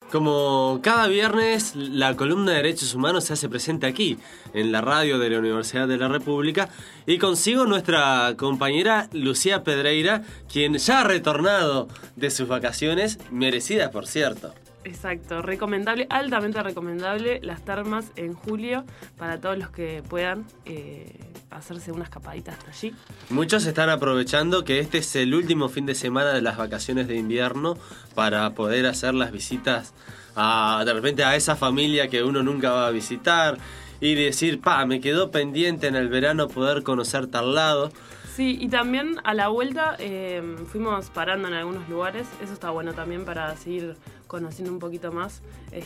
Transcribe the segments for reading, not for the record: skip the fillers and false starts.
Como cada viernes, la columna de Derechos Humanos se hace presente aquí, en la radio de la Universidad de la República, y consigo nuestra compañera Lucía Pedreira, quien ya ha retornado de sus vacaciones, merecidas por cierto. Exacto, recomendable, altamente recomendable las termas en julio para todos los que puedan hacerse unas escapadita hasta allí. Muchos están aprovechando que este es el último fin de semana de las vacaciones de invierno para poder hacer las visitas de repente a esa familia que uno nunca va a visitar y decir, me quedó pendiente en el verano poder conocer tal lado. Sí, y también a la vuelta fuimos parando en algunos lugares. Eso está bueno también para seguir conociendo un poquito más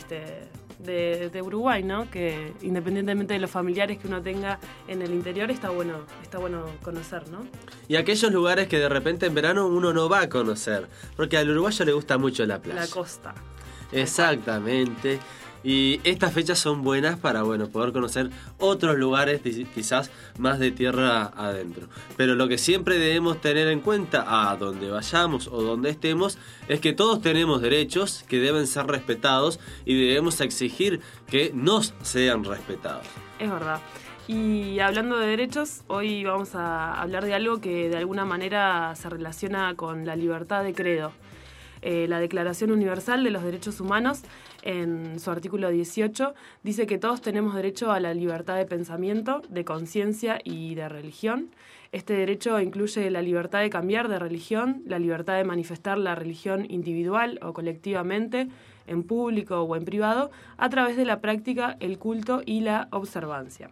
de Uruguay, ¿no? Que independientemente de los familiares que uno tenga en el interior, está bueno conocer, ¿no? Y aquellos lugares que de repente en verano uno no va a conocer, porque al uruguayo le gusta mucho la playa. La costa. Exactamente. Y estas fechas son buenas para poder conocer otros lugares quizás más de tierra adentro. Pero lo que siempre debemos tener en cuenta a donde vayamos o donde estemos es que todos tenemos derechos que deben ser respetados y debemos exigir que nos sean respetados. Es verdad. Y hablando de derechos, hoy vamos a hablar de algo que de alguna manera se relaciona con la libertad de credo. La Declaración Universal de los Derechos Humanos, en su artículo 18, dice que todos tenemos derecho a la libertad de pensamiento, de conciencia y de religión. Este derecho incluye la libertad de cambiar de religión, la libertad de manifestar la religión individual o colectivamente, en público o en privado, a través de la práctica, el culto y la observancia.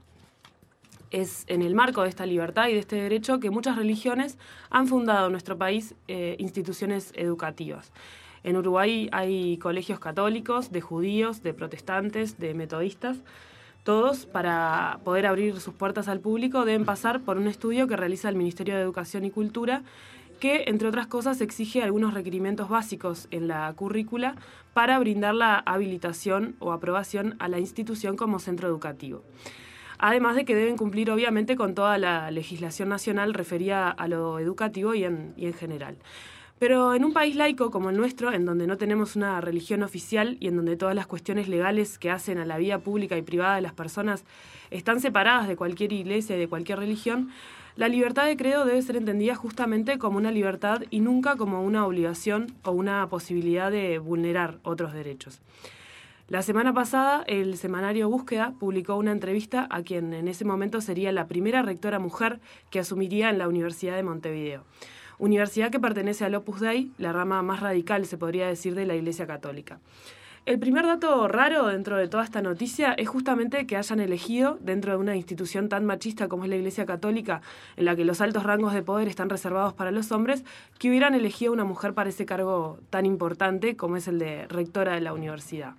Es en el marco de esta libertad y de este derecho que muchas religiones han fundado en nuestro país instituciones educativas. En Uruguay hay colegios católicos, de judíos, de protestantes, de metodistas. Todos, para poder abrir sus puertas al público, deben pasar por un estudio que realiza el Ministerio de Educación y Cultura, que, entre otras cosas, exige algunos requerimientos básicos en la currícula para brindar la habilitación o aprobación a la institución como centro educativo. Además de que deben cumplir, obviamente, con toda la legislación nacional referida a lo educativo y en general. Pero en un país laico como el nuestro, en donde no tenemos una religión oficial y en donde todas las cuestiones legales que hacen a la vida pública y privada de las personas están separadas de cualquier iglesia y de cualquier religión, la libertad de credo debe ser entendida justamente como una libertad y nunca como una obligación o una posibilidad de vulnerar otros derechos. La semana pasada, el semanario Búsqueda publicó una entrevista a quien en ese momento sería la primera rectora mujer que asumiría en la Universidad de Montevideo. Universidad que pertenece al Opus Dei, la rama más radical, se podría decir, de la Iglesia Católica. El primer dato raro dentro de toda esta noticia es justamente que hayan elegido, dentro de una institución tan machista como es la Iglesia Católica, en la que los altos rangos de poder están reservados para los hombres, que hubieran elegido una mujer para ese cargo tan importante como es el de rectora de la universidad.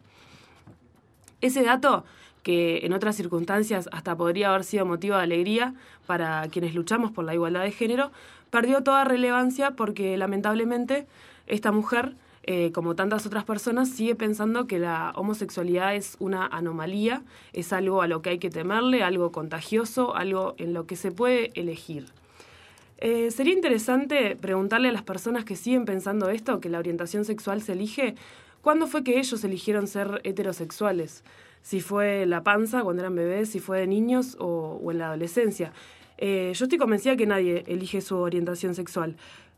Ese dato, que en otras circunstancias hasta podría haber sido motivo de alegría para quienes luchamos por la igualdad de género, perdió toda relevancia porque lamentablemente esta mujer, como tantas otras personas, sigue pensando que la homosexualidad es una anomalía, es algo a lo que hay que temerle, algo contagioso, algo en lo que se puede elegir. Sería interesante preguntarle a las personas que siguen pensando esto, que la orientación sexual se elige, ¿cuándo fue que ellos eligieron ser heterosexuales? Si fue en la panza, cuando eran bebés, si fue de niños o en la adolescencia. Yo estoy convencida que nadie elige su orientación sexual.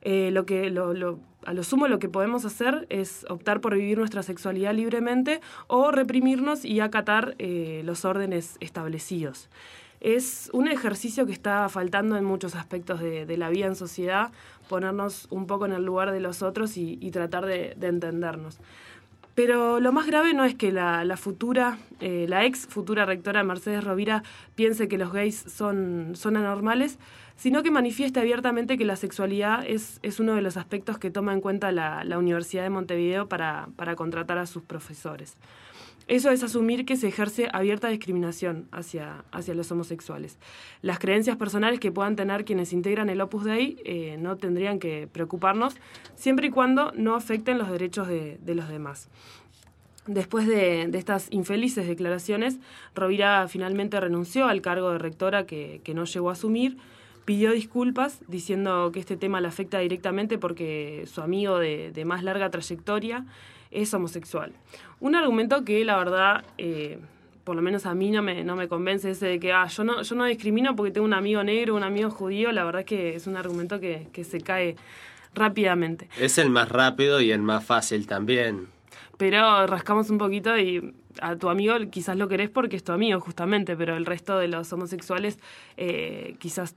A lo sumo lo que podemos hacer es optar por vivir nuestra sexualidad libremente o reprimirnos y acatar los órdenes establecidos. Es un ejercicio que está faltando en muchos aspectos de la vida en sociedad, ponernos un poco en el lugar de los otros y tratar de entendernos. Pero lo más grave no es que la ex futura rectora Mercedes Rovira piense que los gays son anormales, sino que manifieste abiertamente que la sexualidad es uno de los aspectos que toma en cuenta la Universidad de Montevideo para contratar a sus profesores. Eso es asumir que se ejerce abierta discriminación hacia los homosexuales. Las creencias personales que puedan tener quienes integran el Opus Dei no tendrían que preocuparnos, siempre y cuando no afecten los derechos de los demás. Después de estas infelices declaraciones, Rovira finalmente renunció al cargo de rectora que no llegó a asumir, pidió disculpas diciendo que este tema la afecta directamente porque su amigo de más larga trayectoria es homosexual. Un argumento que la verdad, por lo menos a mí no me convence, ese de que yo no discrimino porque tengo un amigo negro, un amigo judío. La verdad es que es un argumento que se cae rápidamente. Es el más rápido y el más fácil también. Pero rascamos un poquito y a tu amigo quizás lo querés porque es tu amigo justamente, pero el resto de los homosexuales quizás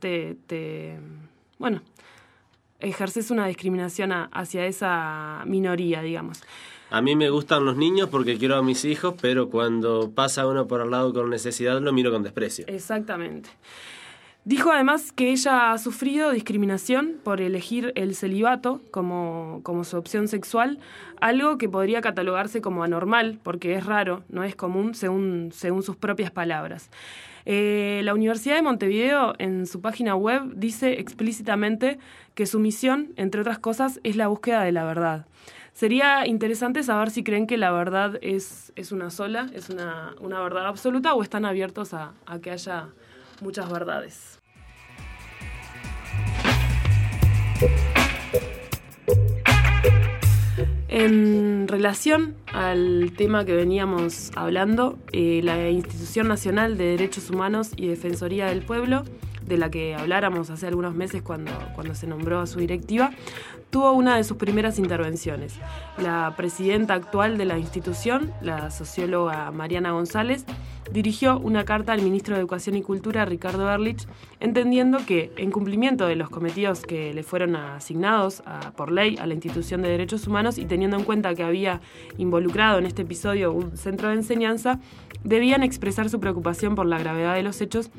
ejerces una discriminación hacia esa minoría, digamos. A mí me gustan los niños porque quiero a mis hijos, pero cuando pasa uno por al lado con necesidad lo miro con desprecio. Exactamente. Dijo además que ella ha sufrido discriminación por elegir el celibato como su opción sexual, algo que podría catalogarse como anormal, porque es raro, no es común, según sus propias palabras. La Universidad de Montevideo, en su página web, dice explícitamente que su misión, entre otras cosas, es la búsqueda de la verdad. Sería interesante saber si creen que la verdad es una sola, es una verdad absoluta, o están abiertos a que haya muchas verdades. En relación al tema que veníamos hablando, la Institución Nacional de Derechos Humanos y Defensoría del Pueblo, de la que habláramos hace algunos meses cuando se nombró a su directiva, tuvo una de sus primeras intervenciones. La presidenta actual de la institución, la socióloga Mariana González, dirigió una carta al ministro de Educación y Cultura, Ricardo Ehrlich, entendiendo que, en cumplimiento de los cometidos que le fueron asignados por ley a la Institución de Derechos Humanos y teniendo en cuenta que había involucrado en este episodio un centro de enseñanza, debían expresar su preocupación por la gravedad de los hechos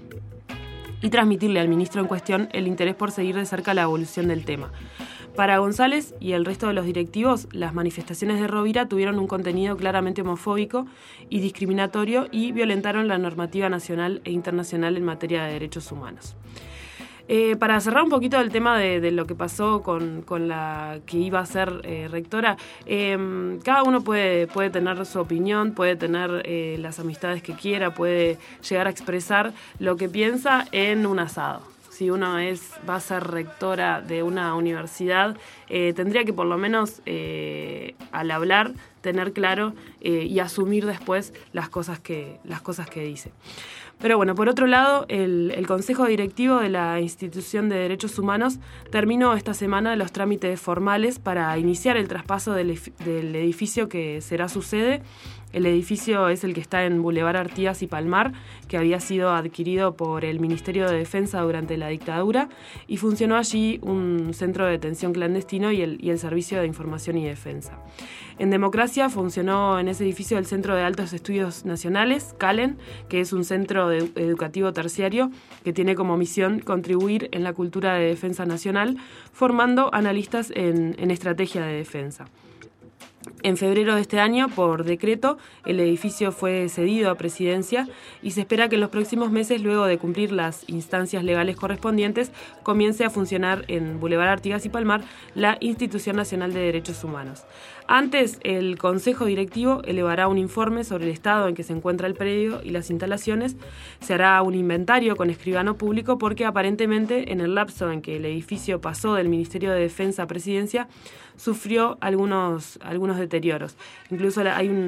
y transmitirle al ministro en cuestión el interés por seguir de cerca la evolución del tema. Para González y el resto de los directivos, las manifestaciones de Rovira tuvieron un contenido claramente homofóbico y discriminatorio y violentaron la normativa nacional e internacional en materia de derechos humanos. Para cerrar un poquito el tema de lo que pasó con la que iba a ser rectora, cada uno puede tener su opinión, puede tener las amistades que quiera, puede llegar a expresar lo que piensa en un asado. Si uno va a ser rectora de una universidad, tendría que por lo menos al hablar tener claro y asumir después las cosas que dice. Pero bueno, por otro lado, el Consejo Directivo de la Institución de Derechos Humanos terminó esta semana los trámites formales para iniciar el traspaso del edificio que será su sede. El edificio es el que está en Boulevard Artigas y Palmar, que había sido adquirido por el Ministerio de Defensa durante la dictadura, y funcionó allí un centro de detención clandestino y el Servicio de Información y Defensa. En democracia funcionó en ese edificio el Centro de Altos Estudios Nacionales, CALEN, que es un centro educativo terciario que tiene como misión contribuir en la cultura de defensa nacional, formando analistas en estrategia de defensa. En febrero de este año, por decreto, el edificio fue cedido a Presidencia y se espera que en los próximos meses, luego de cumplir las instancias legales correspondientes, comience a funcionar en Boulevard Artigas y Palmar la Institución Nacional de Derechos Humanos. Antes, el Consejo Directivo elevará un informe sobre el estado en que se encuentra el predio y las instalaciones. Se hará un inventario con escribano público porque aparentemente en el lapso en que el edificio pasó del Ministerio de Defensa a Presidencia sufrió algunos deterioros. Incluso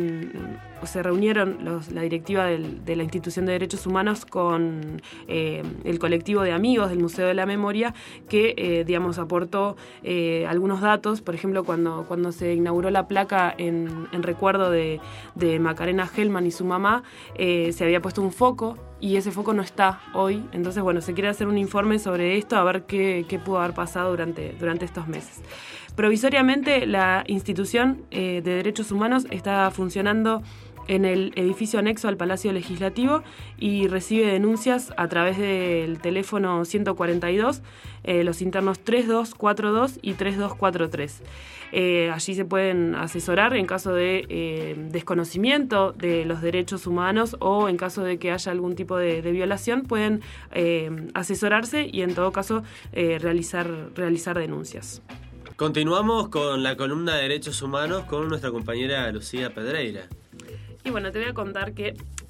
se reunieron la directiva de la Institución de Derechos Humanos con el colectivo de amigos del Museo de la Memoria que, aportó algunos datos. Por ejemplo, cuando se inauguró la placa en recuerdo de Macarena Gelman y su mamá, se había puesto un foco y ese foco no está hoy. Entonces, se quiere hacer un informe sobre esto, a ver qué pudo haber pasado durante estos meses. Provisoriamente, la institución de derechos humanos está funcionando en el edificio anexo al Palacio Legislativo y recibe denuncias a través del teléfono 142, los internos 3242 y 3243. Allí se pueden asesorar en caso de desconocimiento de los derechos humanos o en caso de que haya algún tipo de violación, pueden asesorarse y en todo caso realizar denuncias. Continuamos con la columna de Derechos Humanos con nuestra compañera Lucía Pedreira. Y te voy a contar que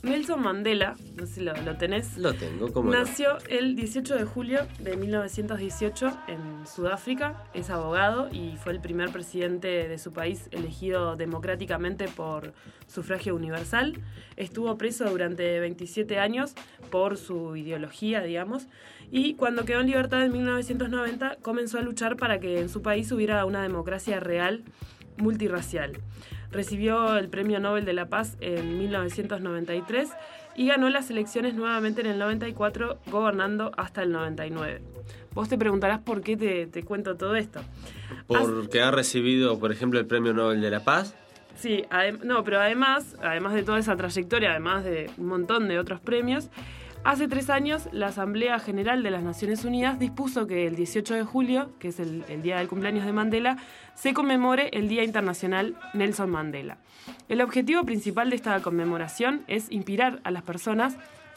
Nelson Mandela, no sé si lo tenés. Lo tengo, ¿cómo no? Nació el 18 de julio de 1918 en Sudáfrica. Es abogado y fue el primer presidente de su país elegido democráticamente por sufragio universal. Estuvo preso durante 27 años por su ideología, digamos. Y cuando quedó en libertad en 1990, comenzó a luchar para que en su país hubiera una democracia real, multirracial. Recibió el Premio Nobel de la Paz en 1993 y ganó las elecciones nuevamente en el 94, gobernando hasta el 99. Vos te preguntarás por qué te cuento todo esto. Porque ha recibido, por ejemplo, el Premio Nobel de la Paz. Sí, pero además de toda esa trayectoria, además de un montón de otros premios, hace 3 años la Asamblea General de las Naciones Unidas dispuso que el 18 de julio, que es el día del cumpleaños de Mandela, se conmemore el Día Internacional Nelson Mandela. El objetivo principal de esta conmemoración es inspirar a las personas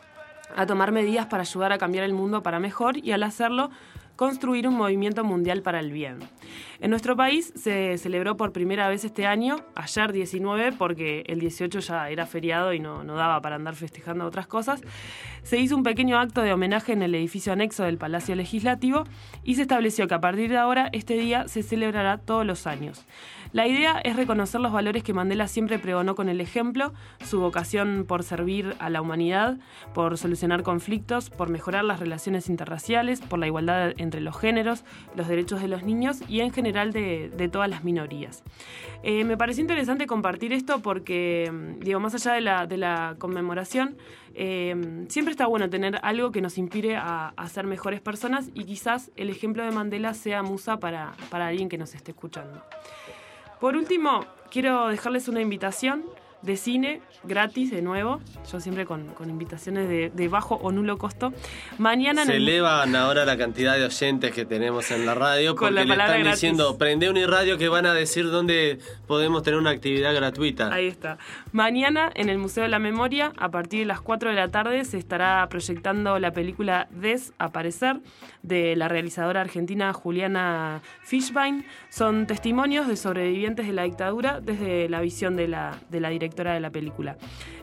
a tomar medidas para ayudar a cambiar el mundo para mejor y al hacerlo construir un movimiento mundial para el bien. En nuestro país se celebró por primera vez este año, ayer 19, porque el 18 ya era feriado y no daba para andar festejando otras cosas. Se hizo un pequeño acto de homenaje en el edificio anexo del Palacio Legislativo y se estableció que a partir de ahora este día se celebrará todos los años. La idea es reconocer los valores que Mandela siempre pregonó con el ejemplo, su vocación por servir a la humanidad, por solucionar conflictos, por mejorar las relaciones interraciales, por la igualdad entre los géneros, los derechos de los niños y en general de todas las minorías. Me pareció interesante compartir esto porque, más allá de la conmemoración, siempre está bueno tener algo que nos inspire a ser mejores personas y quizás el ejemplo de Mandela sea musa para alguien que nos esté escuchando. Por último, quiero dejarles una invitación de cine gratis de nuevo, yo siempre con invitaciones de bajo o nulo costo. Mañana se elevan ahora la cantidad de oyentes que tenemos en la radio con porque la le están gratis. diciendo prende Uniradio que van a decir dónde podemos tener una actividad gratuita. Ahí está. Mañana en el Museo de la Memoria, a partir de las 4 de la tarde, se estará proyectando la película Desaparecer de la realizadora argentina Juliana Fishbein. Son testimonios de sobrevivientes de la dictadura desde la visión de la directora de la película.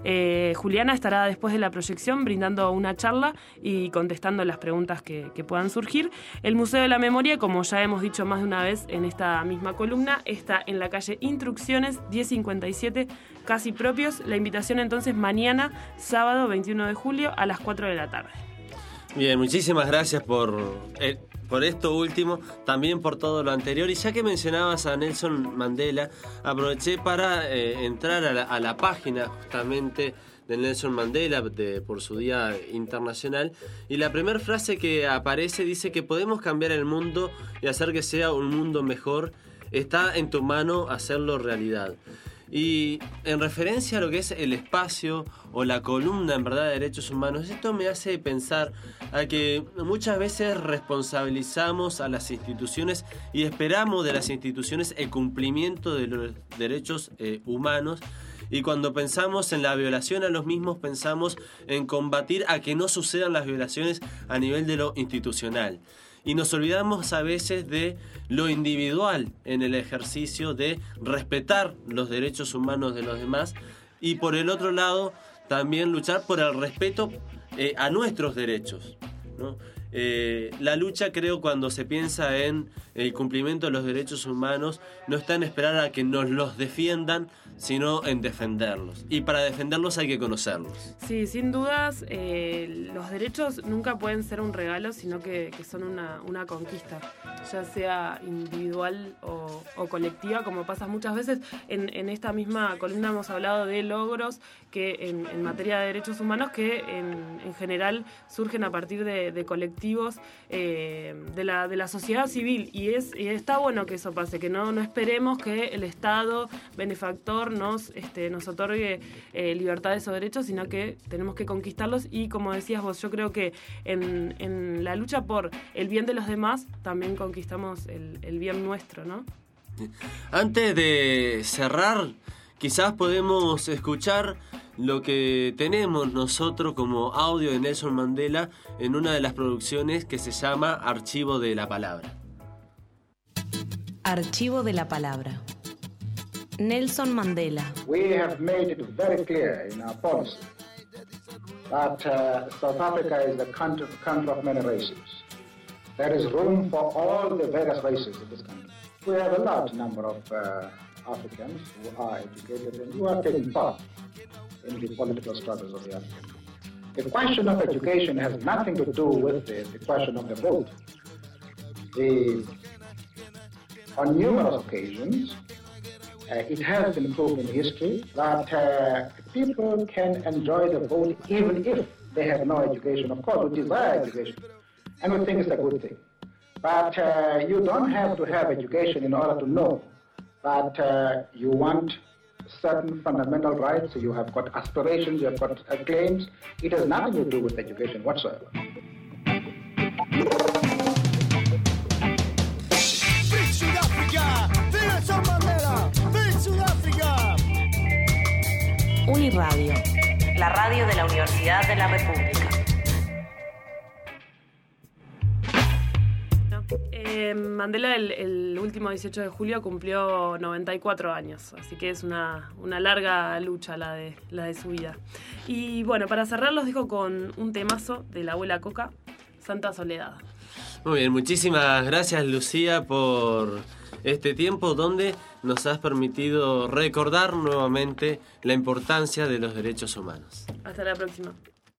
Juliana estará después de la proyección brindando una charla y contestando las preguntas que puedan surgir. El Museo de la Memoria, como ya hemos dicho más de una vez en esta misma columna, está en la calle Instrucciones 1057, Casi Propios. La invitación entonces mañana, sábado 21 de julio a las 4 de la tarde. Bien, muchísimas gracias por esto último, también por todo lo anterior. Y ya que mencionabas a Nelson Mandela, aproveché para entrar a la página justamente de Nelson Mandela por su Día Internacional. Y la primera frase que aparece dice que podemos cambiar el mundo y hacer que sea un mundo mejor. Está en tu mano hacerlo realidad. Y en referencia a lo que es el espacio o la columna en verdad de derechos humanos, esto me hace pensar a que muchas veces responsabilizamos a las instituciones y esperamos de las instituciones el cumplimiento de los derechos humanos. Y cuando pensamos en la violación a los mismos, pensamos en combatir a que no sucedan las violaciones a nivel de lo institucional. Y nos olvidamos a veces de lo individual en el ejercicio de respetar los derechos humanos de los demás y por el otro lado también luchar por el respeto a nuestros derechos, ¿no? La lucha, creo, cuando se piensa en el cumplimiento de los derechos humanos, no está en esperar a que nos los defiendan, sino en defenderlos. Y para defenderlos hay que conocerlos. Sí, sin dudas, los derechos nunca pueden ser un regalo, sino que son una conquista, ya sea individual o colectiva, como pasa muchas veces. En esta misma columna hemos hablado de logros que en materia de derechos humanos que en general surgen a partir de colectivos de la sociedad civil, y está bueno que eso pase, que no esperemos que el Estado benefactor nos otorgue libertades o derechos, sino que tenemos que conquistarlos. Y como decías vos, yo creo que en la lucha por el bien de los demás también conquistamos el bien nuestro, ¿no? Antes de cerrar, quizás podemos escuchar lo que tenemos nosotros como audio de Nelson Mandela en una de las producciones que se llama Archivo de la Palabra. Archivo de la Palabra. Nelson Mandela. We have made it very clear in our policy that South Africa is the country of many races. There is room for all the various races in this country. We have a large number of Africans who are educated and who are taking part in the political struggles of the African. The question of education has nothing to do with the question of the vote. On numerous occasions, it has been proved in history that people can enjoy the vote even if they have no education. Of course, we desire education, and we think it's a good thing. But you don't have to have education in order to know that you want certain fundamental rights, you have got aspirations, you have got claims. It has nothing to do with education whatsoever. Uniradio, la radio de la Universidad de la República. Mandela el último 18 de julio cumplió 94 años, así que es una larga lucha la de su vida. Y bueno, para cerrar los dejo con un temazo de la abuela Coca, Santa Soledad. Muy bien, muchísimas gracias Lucía por este tiempo donde nos has permitido recordar nuevamente la importancia de los derechos humanos. Hasta la próxima.